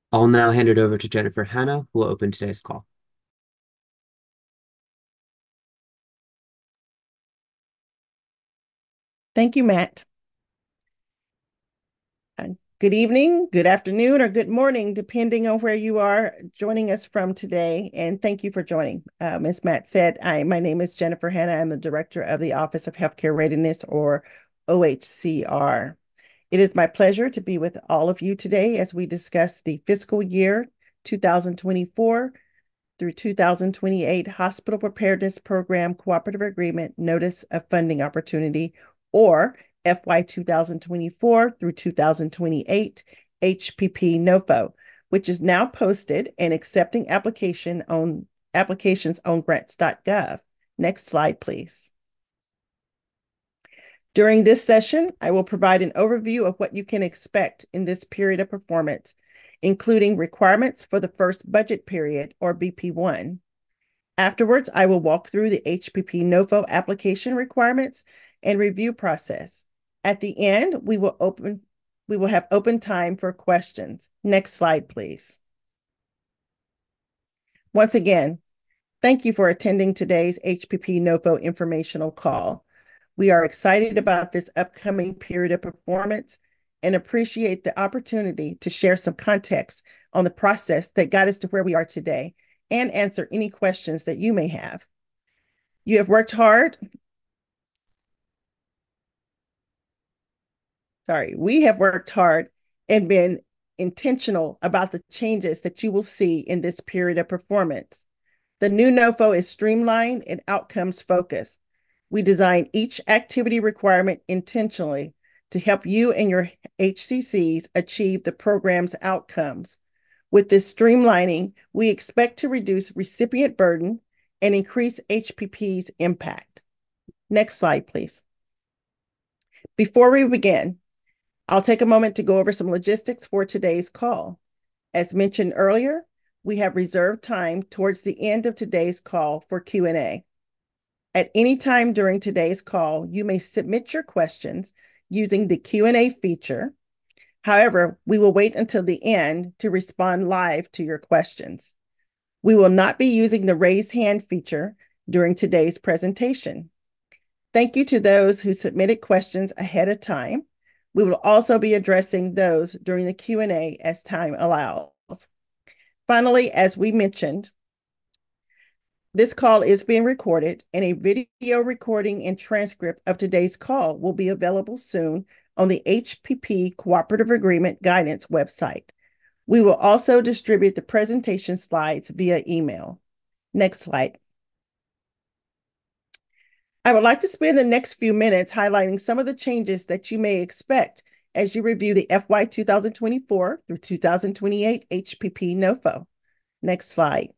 I'll now hand it over to Jennifer Hanna, who will open today's call. Thank you, Matt. Good evening, good afternoon, or good morning, depending on where you are joining us from today. And thank you for joining. As Matt said, my name is Jennifer Hanna. I'm the director of the Office of Healthcare Readiness, or OHCR. It is my pleasure to be with all of you today as we discuss the fiscal year 2024 through 2028 Hospital Preparedness Program Cooperative Agreement Notice of Funding Opportunity, or FY 2024 through 2028 HPP NOFO, which is now posted and accepting applications on grants.gov. Next slide, please. During this session, I will provide an overview of what you can expect in this period of performance, including requirements for the first budget period, or BP1. Afterwards, I will walk through the HPP NOFO application requirements and review process. At the end, we will have open time for questions. Next slide, please. Once again, thank you for attending today's HPP NOFO informational call. We are excited about this upcoming period of performance and appreciate the opportunity to share some context on the process that got us to where we are today and answer any questions that you may have. You have worked hard. We have worked hard and been intentional about the changes that you will see in this period of performance. The new NOFO is streamlined and outcomes focused. We design each activity requirement intentionally to help you and your HCCs achieve the program's outcomes. With this streamlining, we expect to reduce recipient burden and increase HPP's impact. Next slide, please. Before we begin, I'll take a moment to go over some logistics for today's call. As mentioned earlier, we have reserved time towards the end of today's call for Q&A. At any time during today's call, you may submit your questions using the Q&A feature. However, we will wait until the end to respond live to your questions. We will not be using the raise hand feature during today's presentation. Thank you to those who submitted questions ahead of time. We will also be addressing those during the Q&A as time allows. Finally, as we mentioned, this call is being recorded, and a video recording and transcript of today's call will be available soon on the HPP Cooperative Agreement Guidance website. We will also distribute the presentation slides via email. Next slide. I would like to spend the next few minutes highlighting some of the changes that you may expect as you review the FY 2024 through 2028 HPP NOFO. Next slide.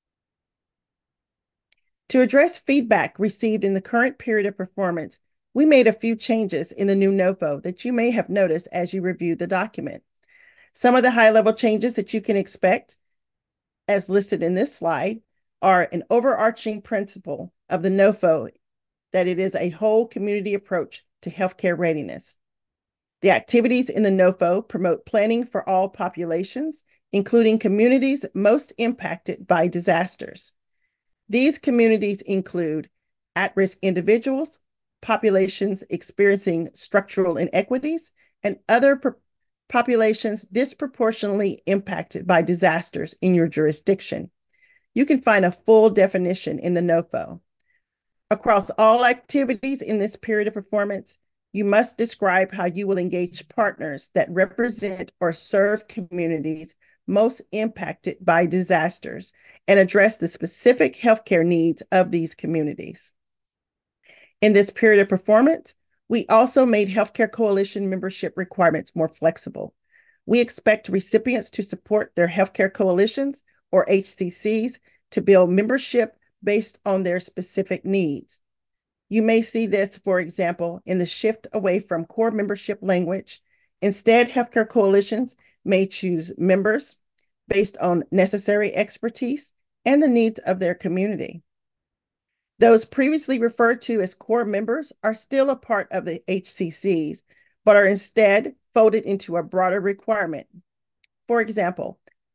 To address feedback received in the current period of performance, we made a few changes in the new NOFO that you may have noticed as you reviewed the document. Some of the high-level changes that you can expect, as listed in this slide, are an overarching principle of the NOFO that it is a whole community approach to healthcare readiness. The activities in the NOFO promote planning for all populations, including communities most impacted by disasters. These communities include at-risk individuals, populations experiencing structural inequities, and other populations disproportionately impacted by disasters in your jurisdiction. You can find a full definition in the NOFO. Across all activities in this period of performance, you must describe how you will engage partners that represent or serve communities most impacted by disasters and address the specific healthcare needs of these communities. In this period of performance, we also made Healthcare Coalition membership requirements more flexible. We expect recipients to support their healthcare coalitions, or HCCs, to build membership based on their specific needs. You may see this, for example, in the shift away from core membership language. Instead, healthcare coalitions may choose members based on necessary expertise and the needs of their community. Those previously referred to as core members are still a part of the HCCs, but are instead folded into a broader requirement. For example,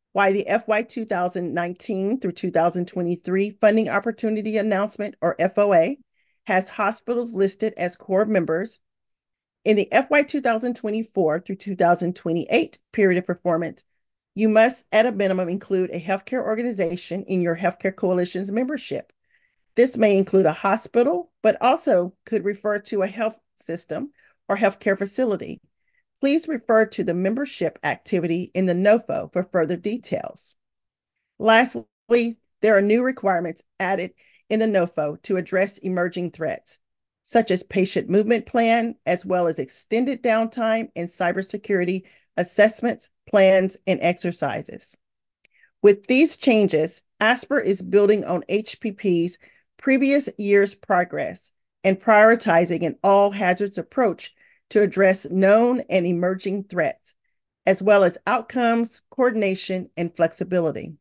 why the FY 2019 through 2023 Funding Opportunity Announcement, or FOA, has hospitals listed as core members. In the FY 2024 through 2028 period of performance, you must, at a minimum, include a healthcare organization in your Healthcare Coalition's membership. This may include a hospital, but also could refer to a health system or healthcare facility. Please refer to the membership activity in the NOFO for further details. Lastly, there are new requirements added in the NOFO to address emerging threats, such as patient movement plan, as well as extended downtime and cybersecurity assessments, plans, and exercises. With these changes, ASPR is building on HPP's previous year's progress and prioritizing an all hazards approach to address known and emerging threats, as well as outcomes, coordination, and flexibility.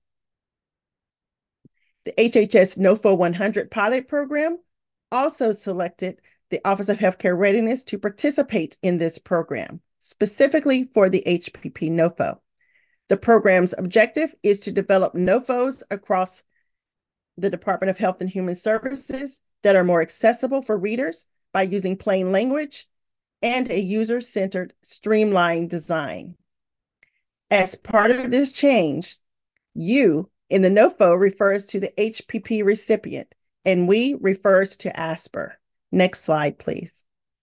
The HHS NOFO 100 pilot program also selected the Office of Healthcare Readiness to participate in this program, specifically for the HPP NOFO. The program's objective is to develop NOFOs across the Department of Health and Human Services that are more accessible for readers by using plain language and a user-centered, streamlined design. As part of this change, you in the NOFO refers to the HPP recipient, and we refers to ASPR. Next slide, please.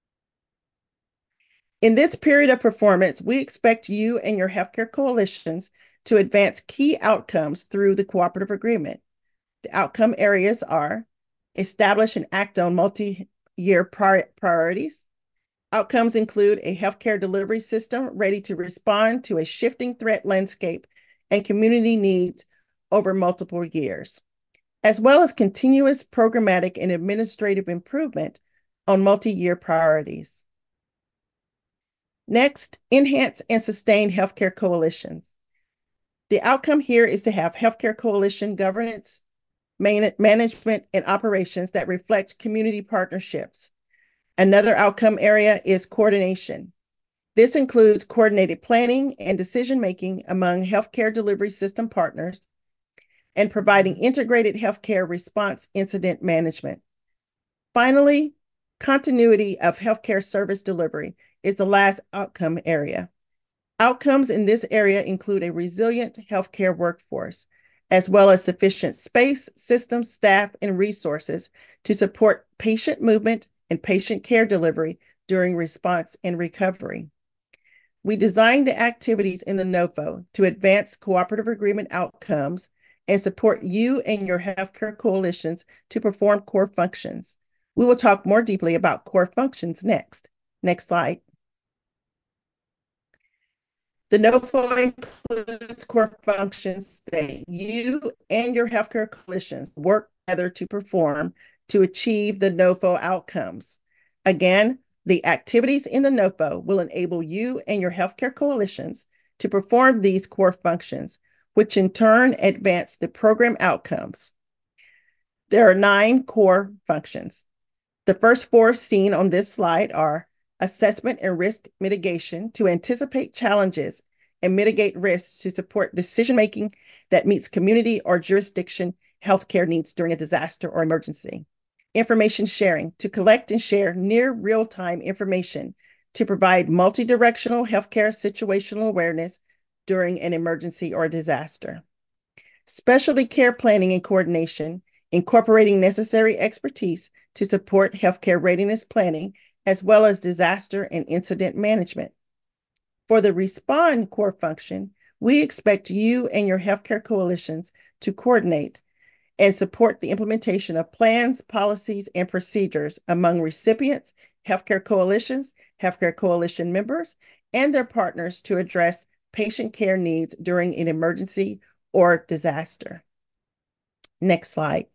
In this period of performance, we expect you and your healthcare coalitions to advance key outcomes through the cooperative agreement. The outcome areas are: establish and act on multi-year priorities. Outcomes include a healthcare delivery system ready to respond to a shifting threat landscape and community needs over multiple years, as well as continuous programmatic and administrative improvement on multi-year priorities. Next, enhance and sustain healthcare coalitions. The outcome here is to have healthcare coalition governance, management, and operations that reflect community partnerships. Another outcome area is coordination. This includes coordinated planning and decision-making among healthcare delivery system partners and providing integrated healthcare response incident management. Finally, continuity of healthcare service delivery is the last outcome area. Outcomes in this area include a resilient healthcare workforce, as well as sufficient space, systems, staff, and resources to support patient movement and patient care delivery during response and recovery. We designed the activities in the NOFO to advance cooperative agreement outcomes and support you and your healthcare coalitions to perform core functions. We will talk more deeply about core functions next. Next slide. The NOFO includes core functions that you and your healthcare coalitions work together to perform to achieve the NOFO outcomes. Again, the activities in the NOFO will enable you and your healthcare coalitions to perform these core functions, which in turn advance the program outcomes. There are 9 core functions. The first 4 seen on this slide are assessment and risk mitigation to anticipate challenges and mitigate risks to support decision-making that meets community or jurisdiction healthcare needs during a disaster or emergency. Information sharing to collect and share near real-time information to provide multi-directional healthcare situational awareness during an emergency or disaster. Specialty care planning and coordination, incorporating necessary expertise to support healthcare readiness planning, as well as disaster and incident management. For the respond core function, we expect you and your healthcare coalitions to coordinate and support the implementation of plans, policies, and procedures among recipients, healthcare coalition members, and their partners to address patient care needs during an emergency or disaster. Next slide.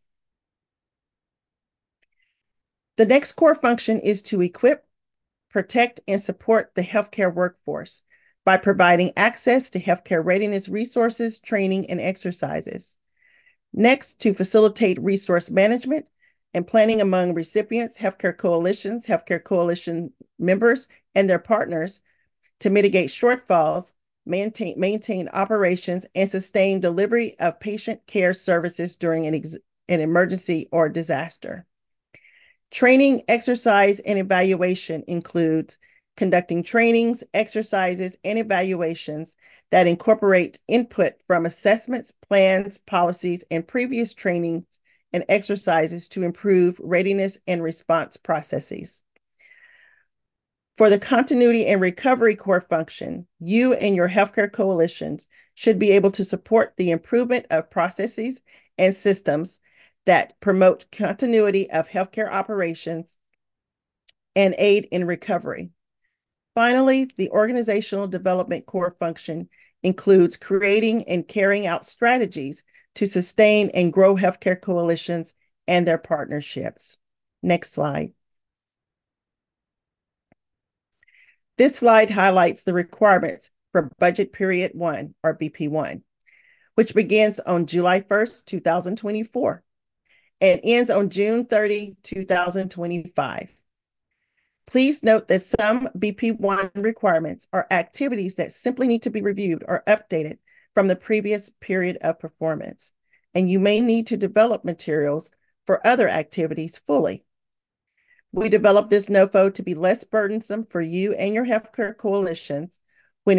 The next core function is to equip, protect, and support the healthcare workforce by providing access to healthcare readiness resources, training, and exercises. Next, to facilitate resource management and planning among recipients, healthcare coalition members, and their partners to mitigate shortfalls maintain operations, and sustain delivery of patient care services during an emergency or disaster. Training, exercise, and evaluation includes conducting trainings, exercises, and evaluations that incorporate input from assessments, plans, policies, and previous trainings and exercises to improve readiness and response processes. For the continuity and recovery core function, you and your healthcare coalitions should be able to support the improvement of processes and systems that promote continuity of healthcare operations and aid in recovery. Finally, the organizational development core function includes creating and carrying out strategies to sustain and grow healthcare coalitions and their partnerships. Next slide. This slide highlights the requirements for Budget Period 1, or BP1, which begins on July 1st, 2024, and ends on June 30, 2025. Please note that some BP1 requirements are activities that simply need to be reviewed or updated from the previous period of performance, and you may need to develop materials for other activities fully. We developed this NOFO to be less burdensome for you and your healthcare coalitions which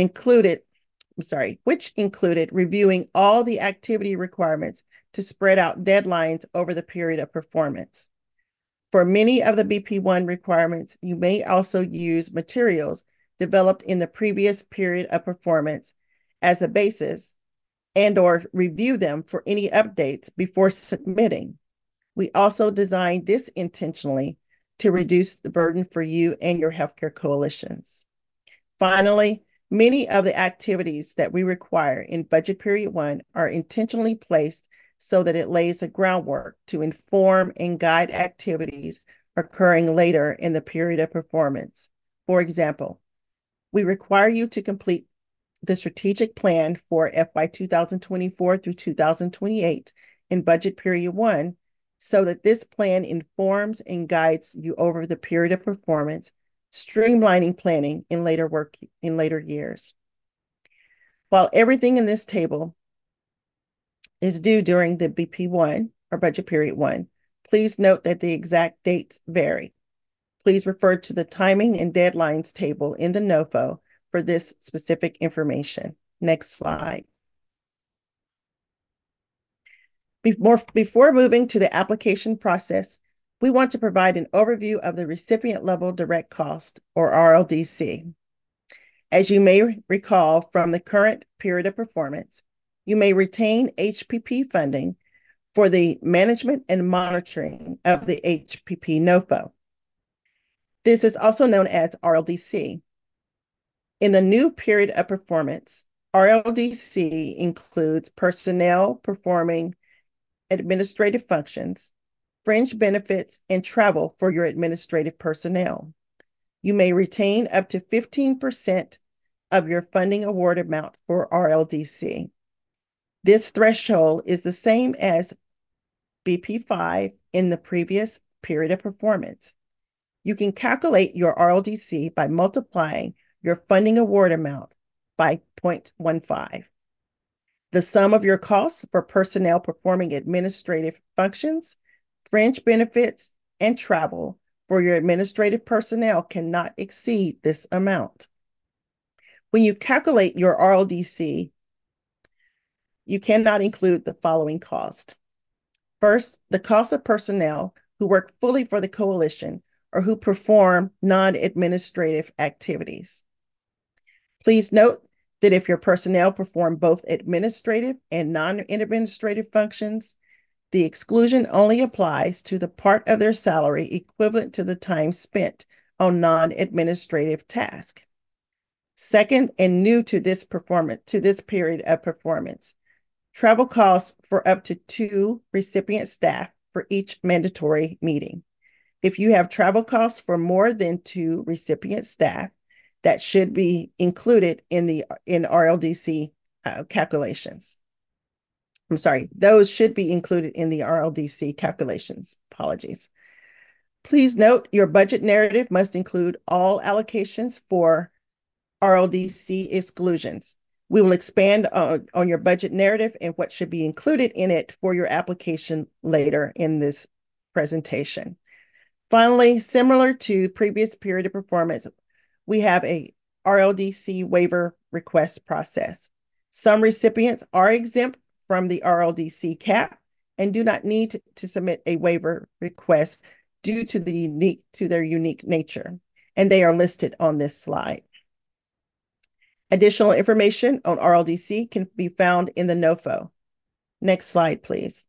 included reviewing all the activity requirements to spread out deadlines over the period of performance. For many of the BP1 requirements, you may also use materials developed in the previous period of performance as a basis and/or review them for any updates before submitting. We also designed this intentionally to reduce the burden for you and your healthcare coalitions. Finally, many of the activities that we require in Budget Period 1 are intentionally placed so that it lays the groundwork to inform and guide activities occurring later in the period of performance. For example, we require you to complete the strategic plan for FY 2024 through 2028 in Budget Period 1 so that this plan informs and guides you over the period of performance, streamlining planning in later years. While everything in this table is due during the BP1 or Budget Period 1, please note that the exact dates vary. Please refer to the timing and deadlines table in the NOFO for this specific information. Next slide. Before moving to the application process, we want to provide an overview of the recipient level direct cost, or RLDC. As you may recall from the current period of performance, you may retain HPP funding for the management and monitoring of the HPP NOFO. This is also known as RLDC. In the new period of performance, RLDC includes personnel performing administrative functions, fringe benefits, and travel for your administrative personnel. You may retain up to 15% of your funding award amount for RLDC. This threshold is the same as BP5 in the previous period of performance. You can calculate your RLDC by multiplying your funding award amount by 0.15. The sum of your costs for personnel performing administrative functions, fringe benefits, and travel for your administrative personnel cannot exceed this amount. When you calculate your RLDC, you cannot include the following cost. First, the cost of personnel who work fully for the coalition or who perform non-administrative activities. Please note that if your personnel perform both administrative and non-administrative functions, the exclusion only applies to the part of their salary equivalent to the time spent on non-administrative tasks. Second, and new to this period of performance, travel costs for up to 2 recipient staff for each mandatory meeting. If you have travel costs for more than 2 recipient staff, that should be included in RLDC calculations. I'm sorry, those should be included in the RLDC calculations. Apologies. Please note your budget narrative must include all allocations for RLDC exclusions. We will expand on your budget narrative and what should be included in it for your application later in this presentation. Finally, similar to previous period of performance, we have a RLDC waiver request process. Some recipients are exempt from the RLDC cap and do not need to submit a waiver request due to their unique nature, and they are listed on this slide. Additional information on RLDC can be found in the NOFO. Next slide, please.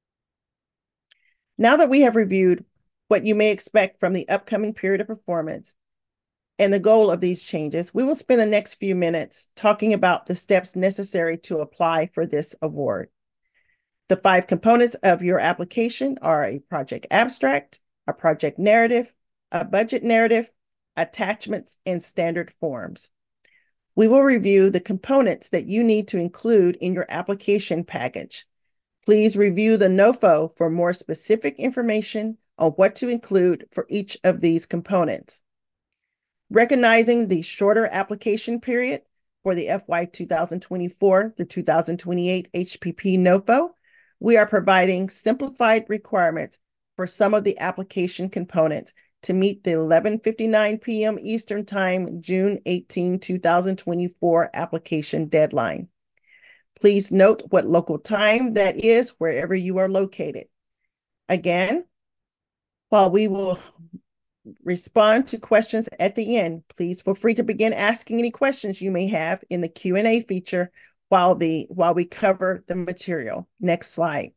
Now that we have reviewed what you may expect from the upcoming period of performance and the goal of these changes, we will spend the next few minutes talking about the steps necessary to apply for this award. The 5 components of your application are a project abstract, a project narrative, a budget narrative, attachments, and standard forms. We will review the components that you need to include in your application package. Please review the NOFO for more specific information on what to include for each of these components. Recognizing the shorter application period for the FY 2024 through 2028 HPP NOFO, we are providing simplified requirements for some of the application components to meet the 11:59 p.m. Eastern Time, June 18, 2024 application deadline. Please note what local time that is wherever you are located. Again, while we will respond to questions at the end, please feel free to begin asking any questions you may have in the Q&A feature while we cover the material. Next slide.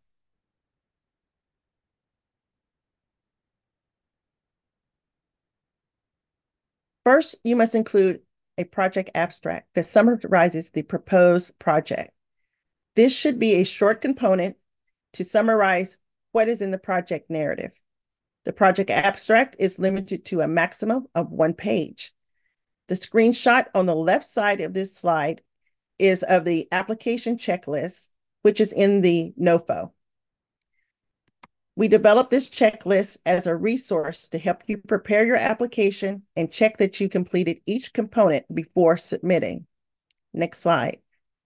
First, you must include a project abstract that summarizes the proposed project. This should be a short component to summarize what is in the project narrative. The project abstract is limited to a maximum of 1 page. The screenshot on the left side of this slide is of the application checklist, which is in the NOFO. We developed this checklist as a resource to help you prepare your application and check that you completed each component before submitting. Next slide.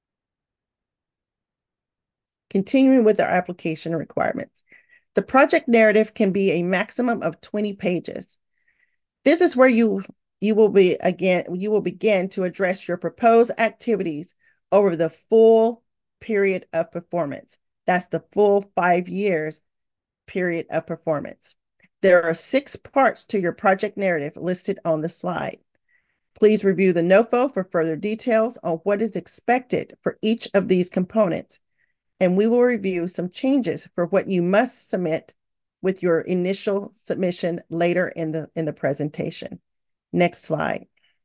Continuing with our application requirements. The project narrative can be a maximum of 20 pages. This is where you will begin to address your proposed activities over the full period of performance. That's the full 5 years period of performance. There are 6 parts to your project narrative listed on the slide. Please review the NOFO for further details on what is expected for each of these components, and we will review some changes for what you must submit with your initial submission later in the presentation. Next slide.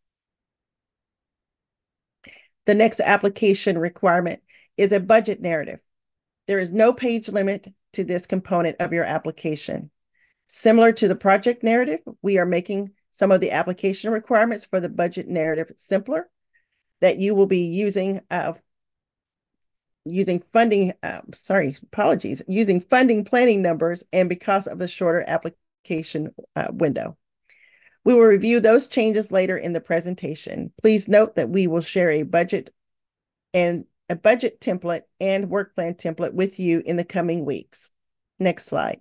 The next application requirement is a budget narrative. There is no page limit to this component of your application. Similar to the project narrative, we are making some of the application requirements for the budget narrative simpler, that you will be using funding planning numbers, and because of the shorter application window. We will review those changes later in the presentation. Please note that we will share a budget template and work plan template with you in the coming weeks. Next slide.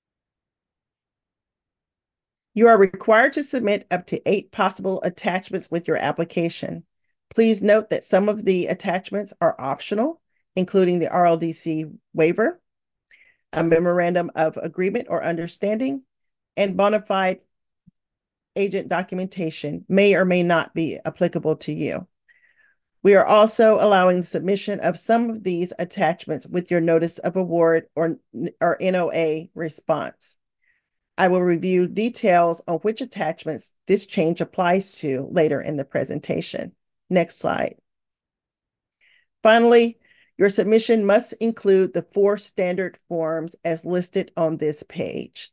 You are required to submit up to 8 possible attachments with your application. Please note that some of the attachments are optional, including the RLDC waiver, a memorandum of agreement or understanding, and bona fide agent documentation may or may not be applicable to you. We are also allowing the submission of some of these attachments with your notice of award or NOA response. I will review details on which attachments this change applies to later in the presentation. Next slide. Finally, your submission must include the 4 standard forms as listed on this page.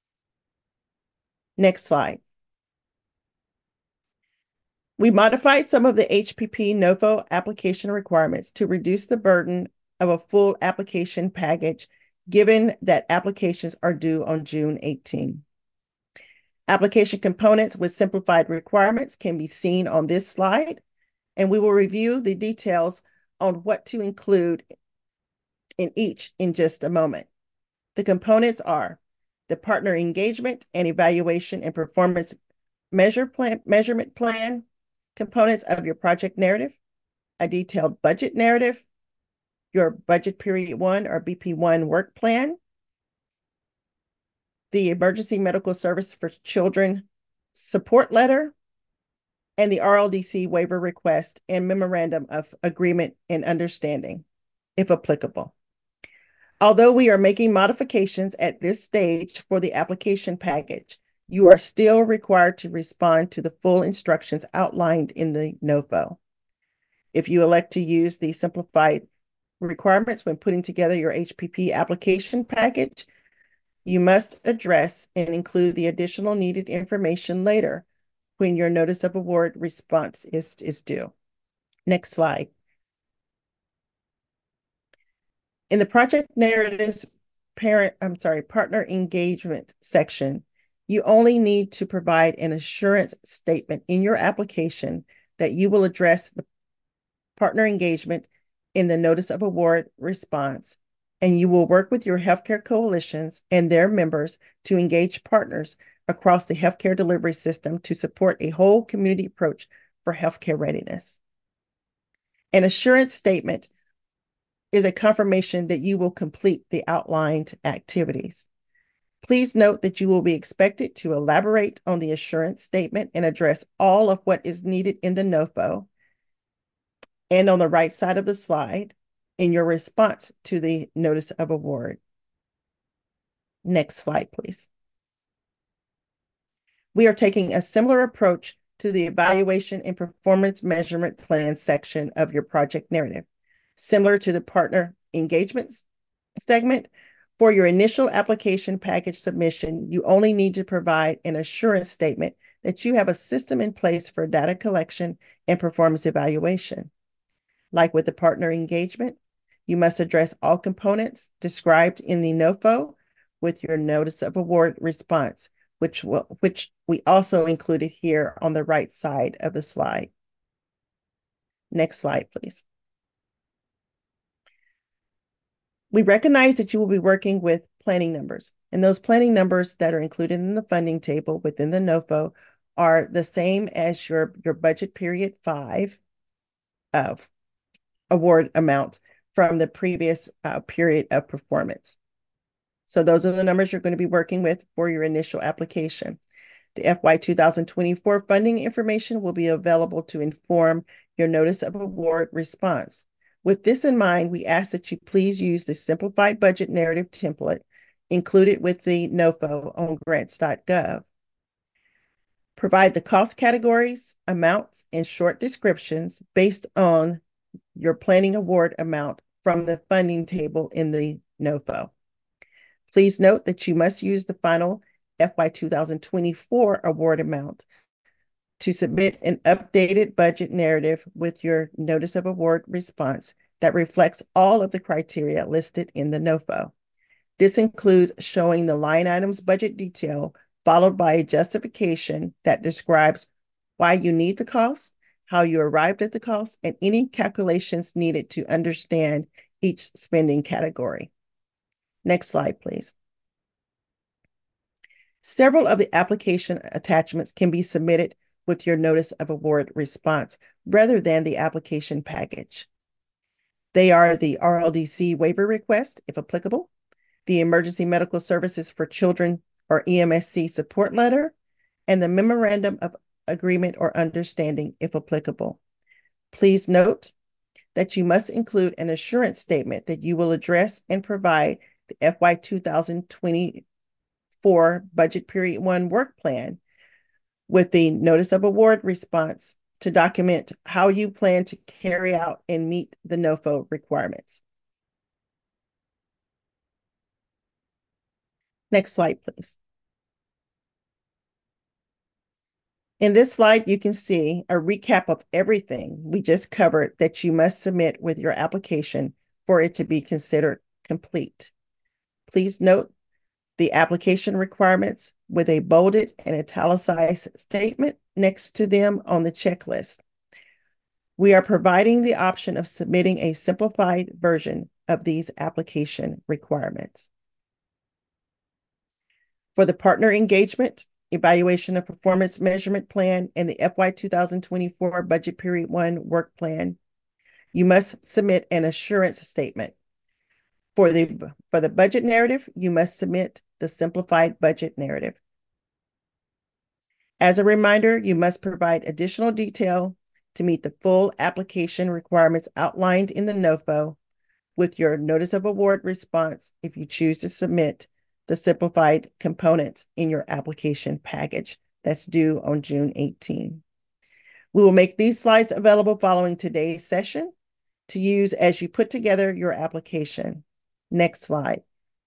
Next slide. We modified some of the HPP NOFO application requirements to reduce the burden of a full application package, given that applications are due on June 18. Application components with simplified requirements can be seen on this slide, and we will review the details on what to include in each in just a moment. The components are the partner engagement and evaluation and performance measurement plan, components of your project narrative, a detailed budget narrative, your budget period 1 or BP1 work plan, the emergency medical service for children support letter, and the RLDC waiver request and memorandum of agreement and understanding, if applicable. Although we are making modifications at this stage for the application package, you are still required to respond to the full instructions outlined in the NOFO. If you elect to use the simplified requirements when putting together your HPP application package, you must address and include the additional needed information later when your notice of award response is due. Next slide. In the project narratives partner engagement section, you only need to provide an assurance statement in your application that you will address the partner engagement in the notice of award response, and you will work with your healthcare coalitions and their members to engage partners across the healthcare delivery system to support a whole community approach for healthcare readiness. An assurance statement is a confirmation that you will complete the outlined activities. Please note that you will be expected to elaborate on the assurance statement and address all of what is needed in the NOFO and on the right side of the slide in your response to the notice of award. Next slide, please. We are taking a similar approach to the evaluation and performance measurement plan section of your project narrative. Similar to the partner engagement segment, for your initial application package submission, you only need to provide an assurance statement that you have a system in place for data collection and performance evaluation. Like with the partner engagement, you must address all components described in the NOFO with your notice of award response, which we also included here on the right side of the slide. Next slide, please. We recognize that you will be working with planning numbers, and those planning numbers that are included in the funding table within the NOFO are the same as your budget period 5 of award amounts from the previous period of performance. So those are the numbers you're going to be working with for your initial application. The FY 2024 funding information will be available to inform your notice of award response. With this in mind, we ask that you please use the simplified budget narrative template included with the NOFO on grants.gov. Provide the cost categories, amounts, and short descriptions based on your planning award amount from the funding table in the NOFO. Please note that you must use the final FY 2024 award amount to submit an updated budget narrative with your notice of award response that reflects all of the criteria listed in the NOFO. This includes showing the line items budget detail, followed by a justification that describes why you need the cost, how you arrived at the cost, and any calculations needed to understand each spending category. Next slide, please. Several of the application attachments can be submitted with your notice of award response rather than the application package. They are the RLDC waiver request, if applicable, the Emergency Medical Services for Children or EMSC support letter, and the Memorandum of Agreement or Understanding, if applicable. Please note that you must include an assurance statement that you will address and provide the FY 2024 budget period 1 work plan with the notice of award response to document how you plan to carry out and meet the NOFO requirements. Next slide, please. In this slide, you can see a recap of everything we just covered that you must submit with your application for it to be considered complete. Please note the application requirements with a bolded and italicized statement next to them on the checklist. We are providing the option of submitting a simplified version of these application requirements. For the partner engagement, evaluation of performance measurement plan, and the FY 2024 budget period 1 work plan, you must submit an assurance statement. For the budget narrative, you must submit the simplified budget narrative. As a reminder, you must provide additional detail to meet the full application requirements outlined in the NOFO with your notice of award response if you choose to submit the simplified components in your application package that's due on June 18. We will make these slides available following today's session to use as you put together your application. Next slide.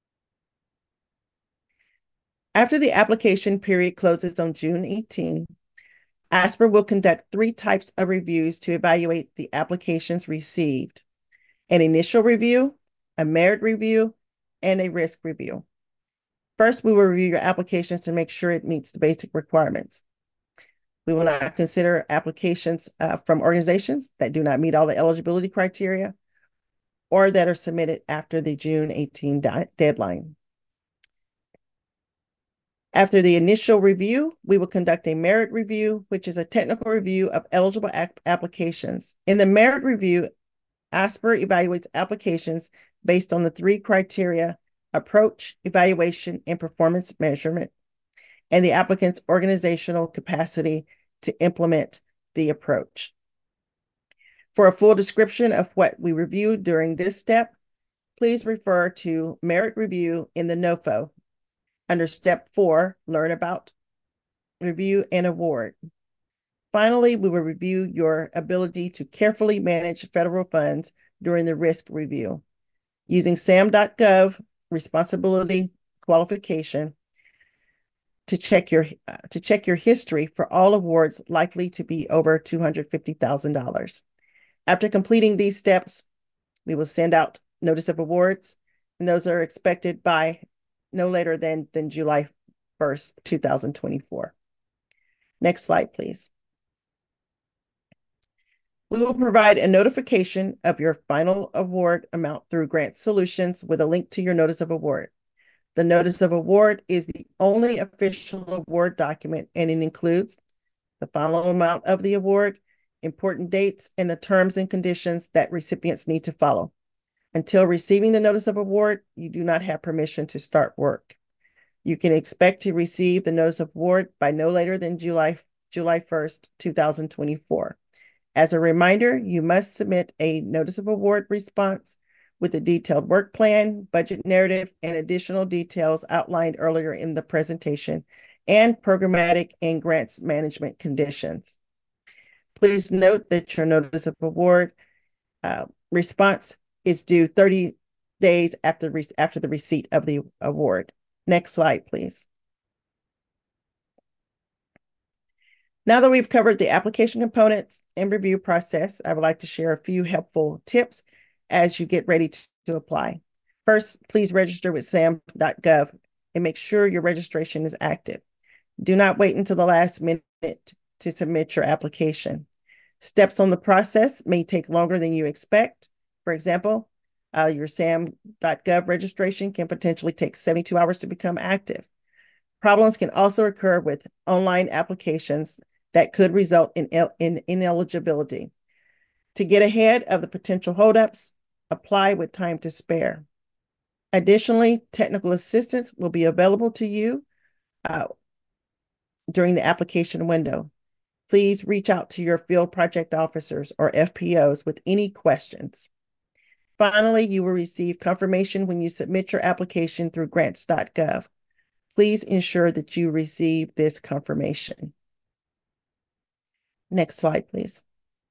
After the application period closes on June 18, ASPR will conduct 3 types of reviews to evaluate the applications received: an initial review, a merit review, and a risk review. First, we will review your applications to make sure it meets the basic requirements. We will not consider applications from organizations that do not meet all the eligibility criteria or that are submitted after the June 18 deadline. After the initial review, we will conduct a merit review, which is a technical review of eligible applications. In the merit review, ASPR evaluates applications based on the 3 criteria: approach, evaluation, and performance measurement, and the applicant's organizational capacity to implement the approach. For a full description of what we reviewed during this step, please refer to merit review in the NOFO under step 4, learn about, review, and award. Finally, we will review your ability to carefully manage federal funds during the risk review using SAM.gov responsibility qualification to check your history for all awards likely to be over $250,000. After completing these steps, we will send out notice of awards, and those are expected by no later than July 1st, 2024. Next slide, please. We will provide a notification of your final award amount through Grant Solutions with a link to your notice of award. The notice of award is the only official award document, and it includes the final amount of the award, important dates, and the terms and conditions that recipients need to follow. Until receiving the notice of award, you do not have permission to start work. You can expect to receive the notice of award by no later than July 1st, 2024. As a reminder, you must submit a notice of award response with a detailed work plan, budget narrative, and additional details outlined earlier in the presentation, and programmatic and grants management conditions. Please note that your notice of award response is due 30 days after the receipt of the award. Next slide, please. Now that we've covered the application components and review process, I would like to share a few helpful tips as you get ready to apply. First, please register with SAM.gov and make sure your registration is active. Do not wait until the last minute to submit your application. Steps on the process may take longer than you expect. For example, your SAM.gov registration can potentially take 72 hours to become active. Problems can also occur with online applications that could result in ineligibility. To get ahead of the potential holdups, apply with time to spare. Additionally, technical assistance will be available to you during the application window. Please reach out to your field project officers or FPOs with any questions. Finally, you will receive confirmation when you submit your application through grants.gov. Please ensure that you receive this confirmation. Next slide, please.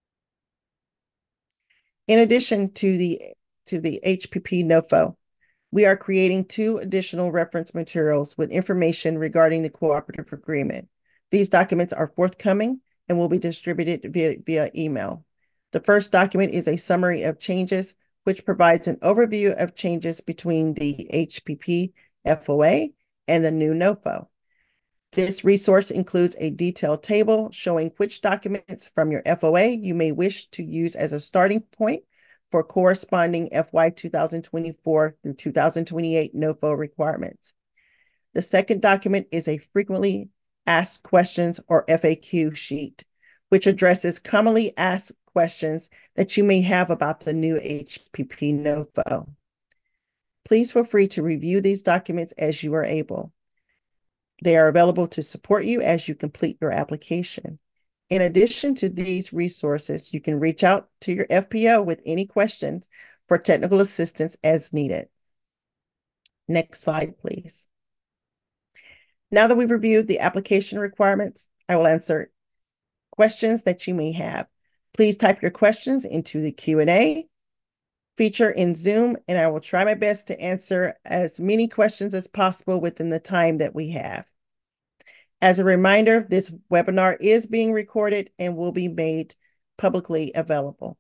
In addition to the HPP NOFO, we are creating 2 additional reference materials with information regarding the cooperative agreement. These documents are forthcoming and will be distributed via email. The first document is a summary of changes, which provides an overview of changes between the HPP FOA and the new NOFO. This resource includes a detailed table showing which documents from your FOA you may wish to use as a starting point for corresponding FY 2024 through 2028 NOFO requirements. The second document is a frequently asked questions or FAQ sheet, which addresses commonly asked questions that you may have about the new HPP NOFO. Please feel free to review these documents as you are able. They are available to support you as you complete your application. In addition to these resources, you can reach out to your FPO with any questions for technical assistance as needed. Next slide, please. Now that we've reviewed the application requirements, I will answer questions that you may have. Please type your questions into the Q&A feature in Zoom, and I will try my best to answer as many questions as possible within the time that we have. As a reminder, this webinar is being recorded and will be made publicly available.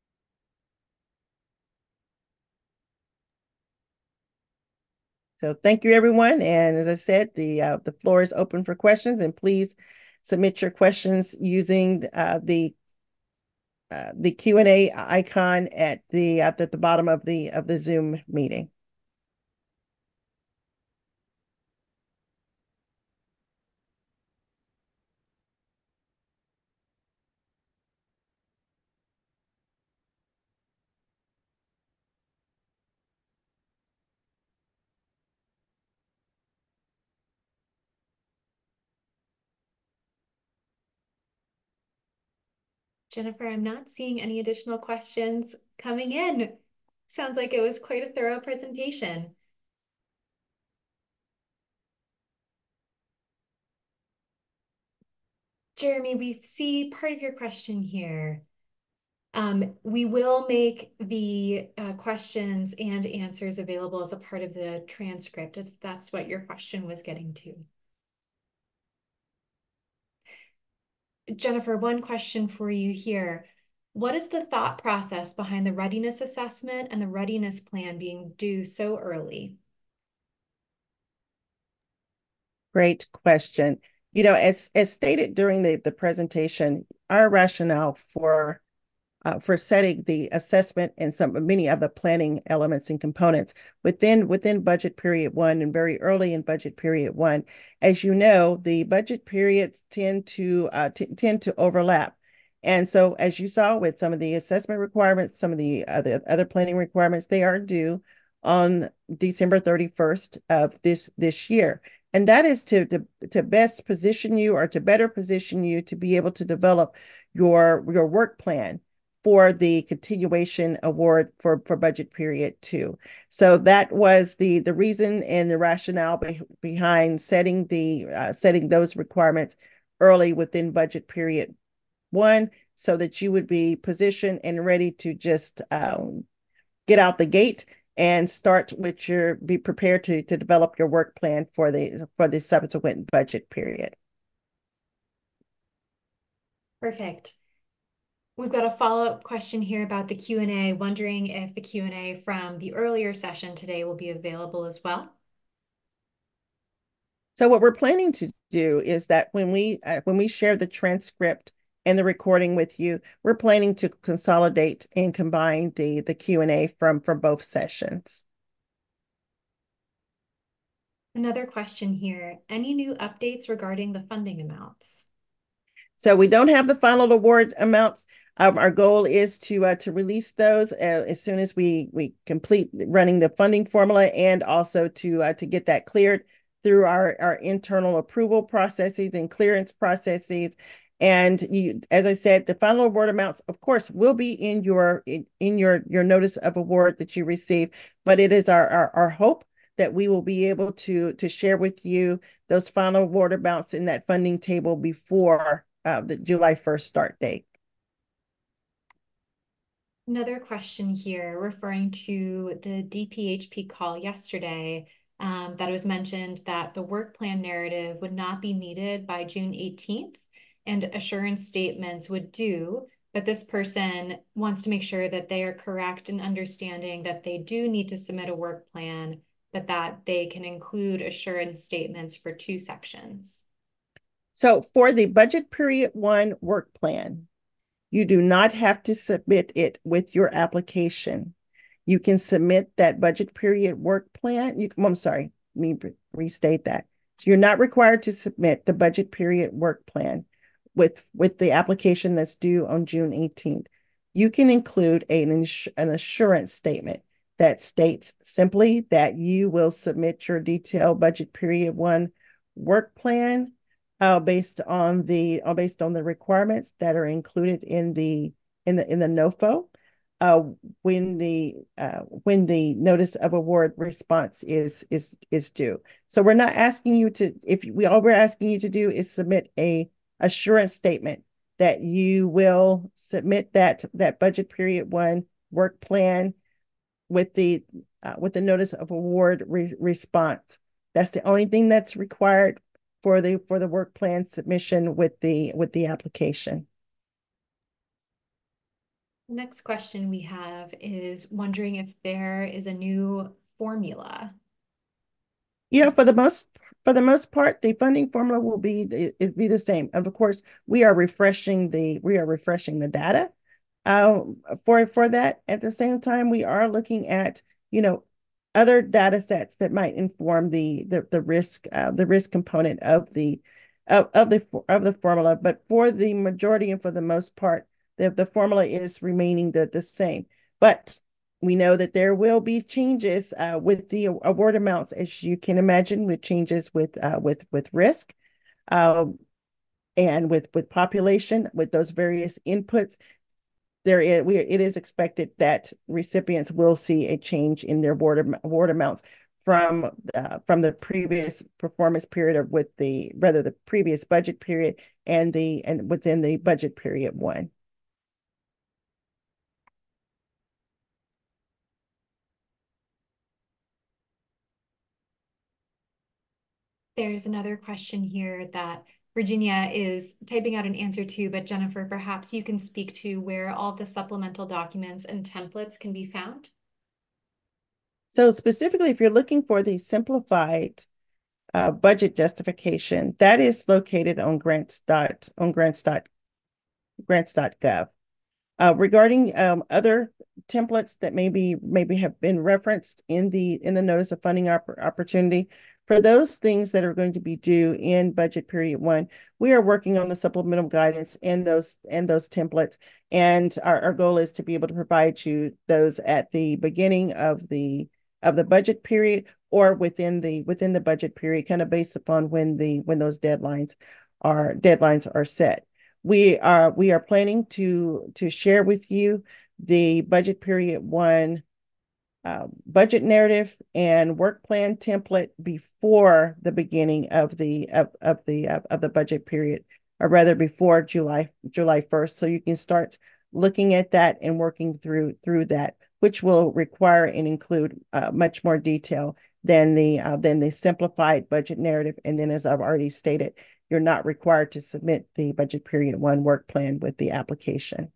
So thank you, everyone. And as I said, the floor is open for questions, and please submit your questions using the Q&A icon at the bottom of the Zoom meeting. Jennifer, I'm not seeing any additional questions coming in. Sounds like it was quite a thorough presentation. Jeremy, we see part of your question here. We will make the questions and answers available as a part of the transcript, if that's what your question was getting to. Jennifer, one question for you here. What is the thought process behind the readiness assessment and the readiness plan being due so early? Great question. You know, as stated during the presentation, our rationale for setting the assessment and many of the planning elements and components within budget period one and very early in budget period one. As you know, the budget periods tend to overlap. And so as you saw with some of the assessment requirements, some of the other planning requirements, they are due on December 31st of this year. And that is to best position you, or to better position you to be able to develop your work plan for the continuation award for budget period two. So that was the reason and the rationale behind setting those requirements early within budget period one, so that you would be positioned and ready to just get out the gate and be prepared to develop your work plan for the subsequent budget period. Perfect. We've got a follow-up question here about the Q&A, wondering if the Q&A from the earlier session today will be available as well. So what we're planning to do is that when we share the transcript and the recording with you, we're planning to consolidate and combine the Q&A from both sessions. Another question here. Any new updates regarding the funding amounts? So we don't have the final award amounts. Our goal is to release those as soon as we complete running the funding formula, and also to get that cleared through our internal approval processes and clearance processes. And as I said, the final award amounts, of course, will be in your notice of award that you receive. But it is our hope that we will be able to share with you those final award amounts in that funding table before the July 1st start date. Another question here referring to the DPHP call yesterday, that was mentioned that the work plan narrative would not be needed by June 18th and assurance statements would do, but this person wants to make sure that they are correct in understanding that they do need to submit a work plan, but that they can include assurance statements for two sections. So for the budget period 1 work plan, you do not have to submit it with your application. You can submit that budget period work plan. I'm sorry, let me restate that. So you're not required to submit the budget period work plan with the application that's due on June 18th. You can include an assurance statement that states simply that you will submit your detailed budget period 1 work plan based on the requirements that are included in the NOFO uh, when the notice of award response is due. So we're not asking you to, all we're asking you to do is submit a assurance statement that you will submit that budget period 1 work plan with the notice of award response. That's the only thing that's required for the work plan submission with the application. Next question we have is wondering if there is a new formula. For the most part, the funding formula will be the same. And of course, we are refreshing the data for that. At the same time, we are looking at other data sets that might inform the risk component of the formula. But for the majority and for the most part, the formula is remaining the same. But we know that there will be changes with the award amounts, as you can imagine, with changes with risk and with population, with those various inputs. It is expected that recipients will see a change in their award amounts from the previous performance period, or the previous budget period and within the budget period 1. There's another question here that Virginia is typing out an answer to, but Jennifer, perhaps you can speak to where all the supplemental documents and templates can be found. So specifically, if you're looking for the simplified budget justification, that is located on grants.gov. Regarding other templates that maybe have been referenced in the notice of funding opportunity, for those things that are going to be due in budget period 1, we are working on the supplemental guidance and those templates. And our goal is to be able to provide you those at the beginning of the budget period, or within the budget period, kind of based upon when those deadlines are set. We are planning to share with you the budget period 1 budget narrative and work plan template before the beginning of the budget period, or rather before July 1st, so you can start looking at that and working through that, which will require and include much more detail than the simplified budget narrative. And then, as I've already stated, you're not required to submit the budget period 1 work plan with the application.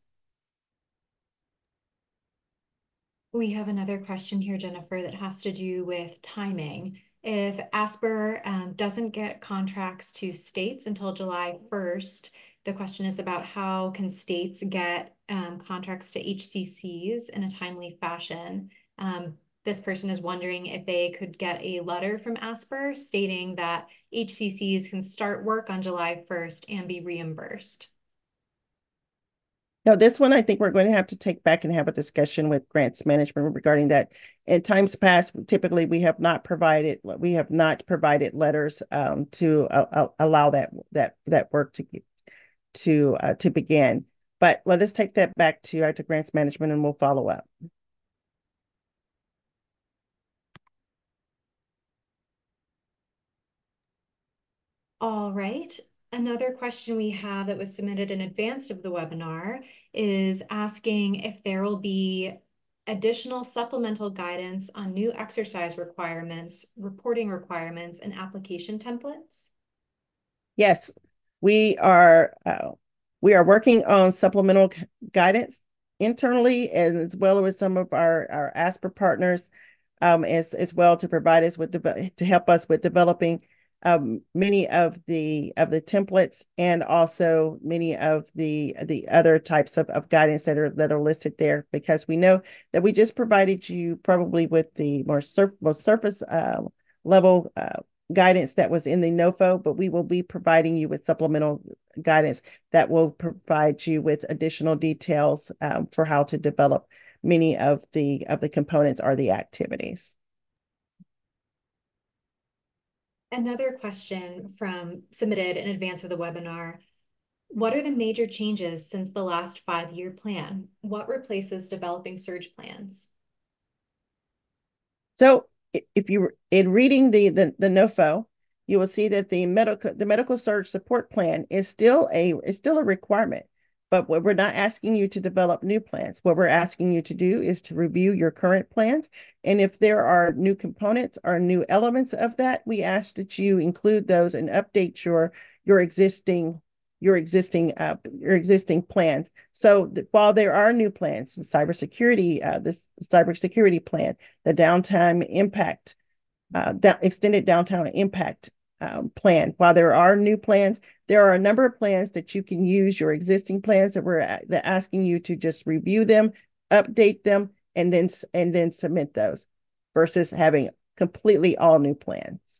We have another question here, Jennifer, that has to do with timing. If ASPR doesn't get contracts to states until July 1st, the question is about how can states get contracts to HCCs in a timely fashion. This person is wondering if they could get a letter from ASPR stating that HCCs can start work on July 1st and be reimbursed. Now, this one, I think we're going to have to take back and have a discussion with grants management regarding that. In times past, typically we have not provided letters to allow that work to begin. But let us take that back to grants management, and we'll follow up. All right. Another question we have that was submitted in advance of the webinar is asking if there will be additional supplemental guidance on new exercise requirements, reporting requirements, and application templates. Yes, we are working on supplemental guidance internally, and as well as some of our ASPR partners, as well, to provide us with to help us with developing many of the templates and also many of the other types of guidance that are listed there, because we know that we just provided you probably with the most surface level guidance that was in the NOFO, but we will be providing you with supplemental guidance that will provide you with additional details for how to develop many of the components or the activities. Another question submitted in advance of the webinar. What are the major changes since the last 5-year plan? What replaces developing surge plans? So if you in reading the NOFO, you will see that the medical surge support plan is still a requirement. But what we're not asking you to develop new plans. What we're asking you to do is to review your current plans. And if there are new components or new elements of that, we ask that you include those and update your existing plans. So while there are new plans, the cybersecurity plan, the downtime impact, extended downtime impact plan. While there are new plans, there are a number of plans that you can use your existing plans that we're asking you to just review them, update them, and then submit those versus having completely all new plans.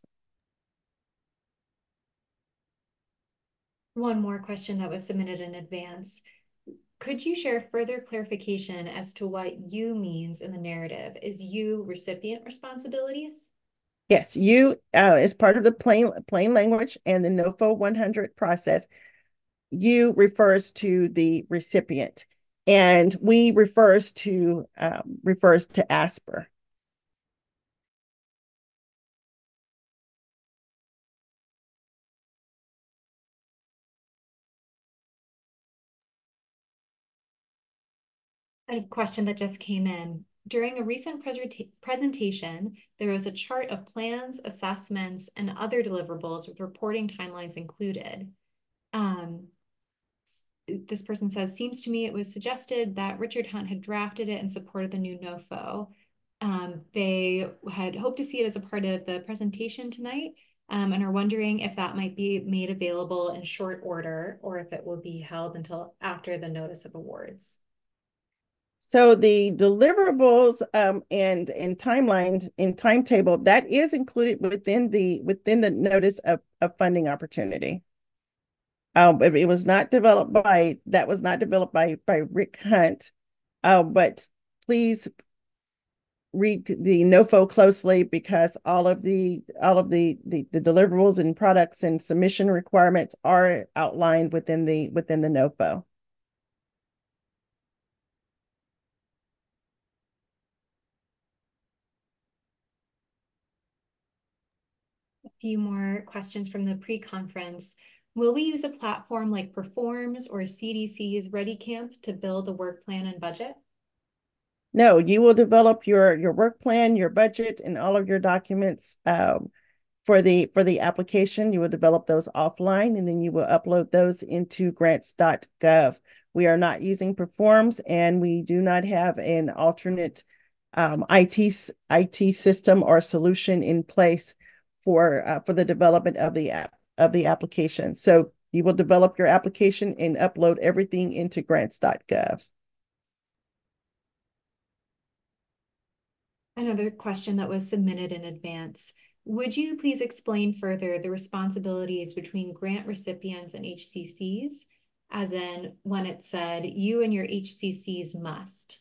One more question that was submitted in advance. Could you share further clarification as to what you means in the narrative? Is you recipient responsibilities? Yes, you as part of the plain language and the NOFO 100 process, you refers to the recipient, and we refers to ASPR. I have a question that just came in. During a recent presentation, there was a chart of plans, assessments, and other deliverables with reporting timelines included. This person says, seems to me it was suggested that Richard Hunt had drafted it and supported the new NOFO. They had hoped to see it as a part of the presentation tonight, and are wondering if that might be made available in short order or if it will be held until after the notice of awards. So the deliverables and timelines and timetable that is included within the notice of funding opportunity. It was not developed by Rick Hunt, but please read the NOFO closely, because all of the deliverables and products and submission requirements are outlined within the NOFO. A few more questions from the pre-conference. Will we use a platform like Performs or CDC's ReadyCamp to build a work plan and budget? No, you will develop your work plan, your budget, and all of your documents for the application. You will develop those offline, and then you will upload those into grants.gov. We are not using Performs, and we do not have an alternate IT system or solution in place for the development of the application. So you will develop your application and upload everything into grants.gov. Another question that was submitted in advance. Would you please explain further the responsibilities between grant recipients and HCCs, as in when it said you and your HCCs must?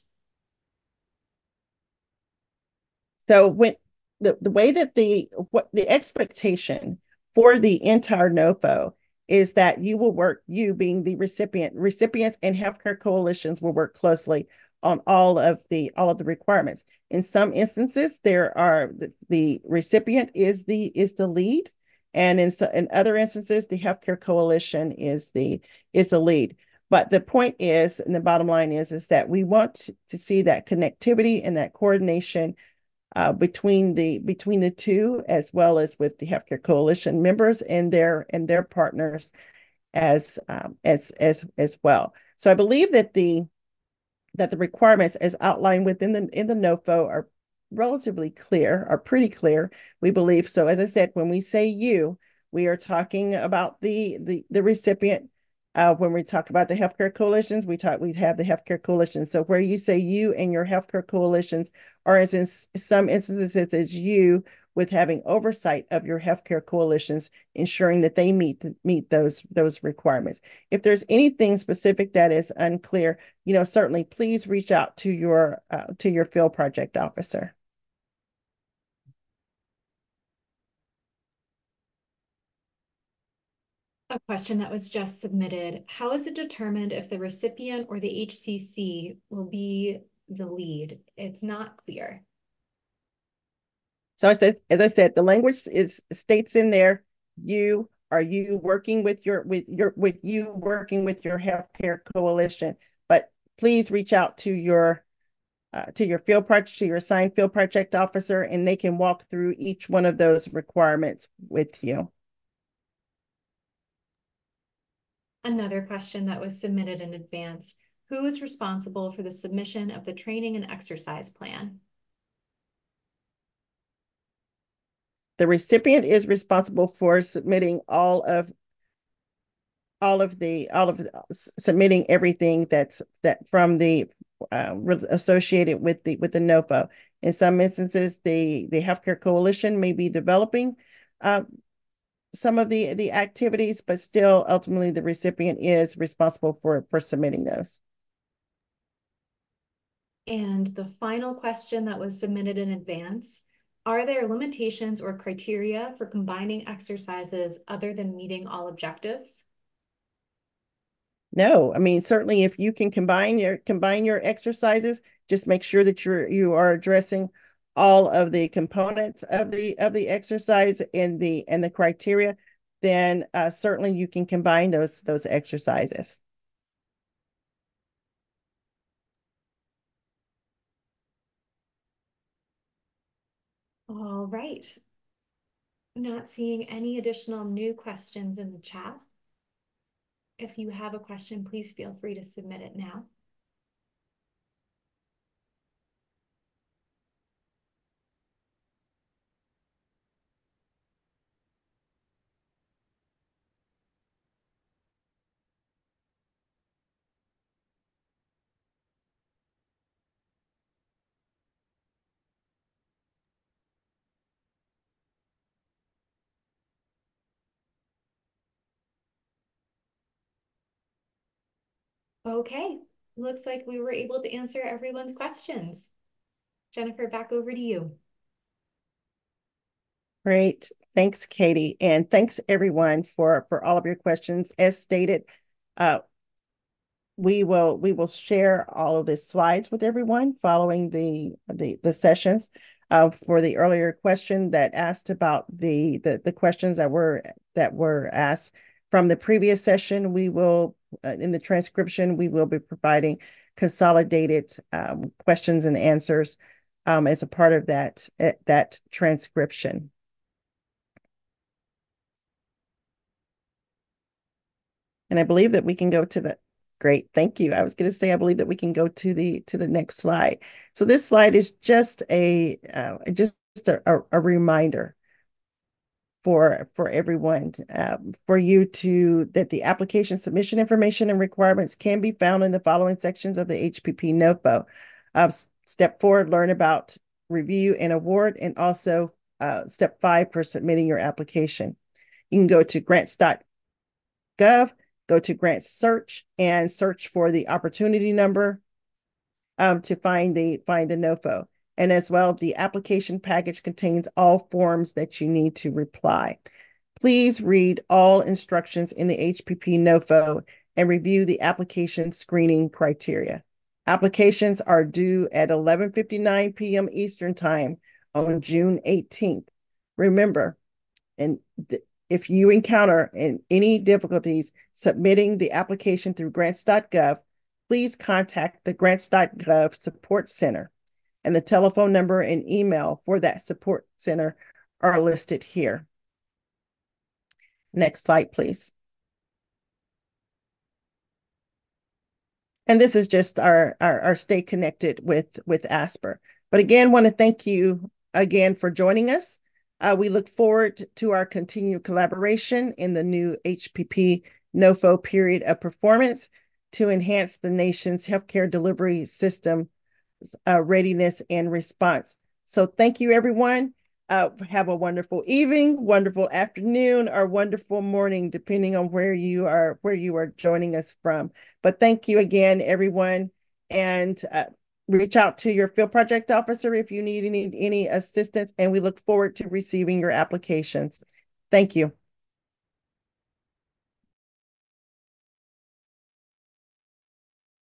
So when the way that the expectation for the entire NOFO is that you being the recipients and healthcare coalitions will work closely on all of the requirements. In some instances, the recipient is the lead, and in other instances, the healthcare coalition is the lead. But the point is, and the bottom line is that we want to see that connectivity and that coordination between the two, as well as with the healthcare coalition members and their partners as well. So I believe that the requirements as outlined within the NOFO are relatively clear, are pretty clear, we believe. So as I said, when we say you, We are talking about the recipient. When we talk about the healthcare coalitions, we have the healthcare coalitions. So where you say you and your healthcare coalitions, or as in some instances, it says you with having oversight of your healthcare coalitions, ensuring that they meet those requirements. If there's anything specific that is unclear, certainly please reach out to your field project officer. A question that was just submitted. How is it determined if the recipient or the HCC will be the lead? It's not clear. So as I said, the language states in there, are you working with your healthcare coalition, but please reach out to your assigned field project officer, and they can walk through each one of those requirements with you. Another question that was submitted in advance. Who is responsible for the submission of the training and exercise plan? The recipient is responsible for submitting submitting everything that from the associated with the NOFO. In some instances, the healthcare coalition may be developing some of the activities, but still ultimately the recipient is responsible for submitting those. And the final question that was submitted in advance, are there limitations or criteria for combining exercises other than meeting all objectives? No, I mean, certainly if you can combine your exercises, just make sure that you are addressing all of the components of the exercise and the criteria, then certainly you can combine those exercises. All right. Not seeing any additional new questions in the chat. If you have a question, please feel free to submit it now. Okay, looks like we were able to answer everyone's questions. Jennifer, back over to you. Great. Thanks, Katie. And thanks everyone for all of your questions. As stated, we will share all of the slides with everyone following the sessions. For the earlier question that asked about the questions that were asked from the previous session, we will in the transcription we will be providing consolidated questions and answers as a part of that transcription. And I believe that we can go to the great. Thank you. I was going to say, I believe that we can go to the next slide. So this slide is just a reminder for everyone, for you that the application submission information and requirements can be found in the following sections of the HPP NOFO. Step 4, learn about review and award, and also step 5 for submitting your application. You can go to grants.gov, go to grant search, and search for the opportunity number to find the NOFO. And as well, the application package contains all forms that you need to reply. Please read all instructions in the HPP NOFO and review the application screening criteria. Applications are due at 11:59 p.m. Eastern Time on June 18th. Remember, if you encounter any difficulties submitting the application through grants.gov, please contact the grants.gov support center, and the telephone number and email for that support center are listed here. Next slide, please. And this is just our stay connected with ASPR. But again, want to thank you again for joining us. We look forward to our continued collaboration in the new HPP NOFO period of performance to enhance the nation's healthcare delivery system readiness and response. So thank you, everyone. Have a wonderful evening, wonderful afternoon, or wonderful morning, depending on where you are joining us from. But thank you again, everyone, and reach out to your field project officer if you need any assistance, and we look forward to receiving your applications. Thank you.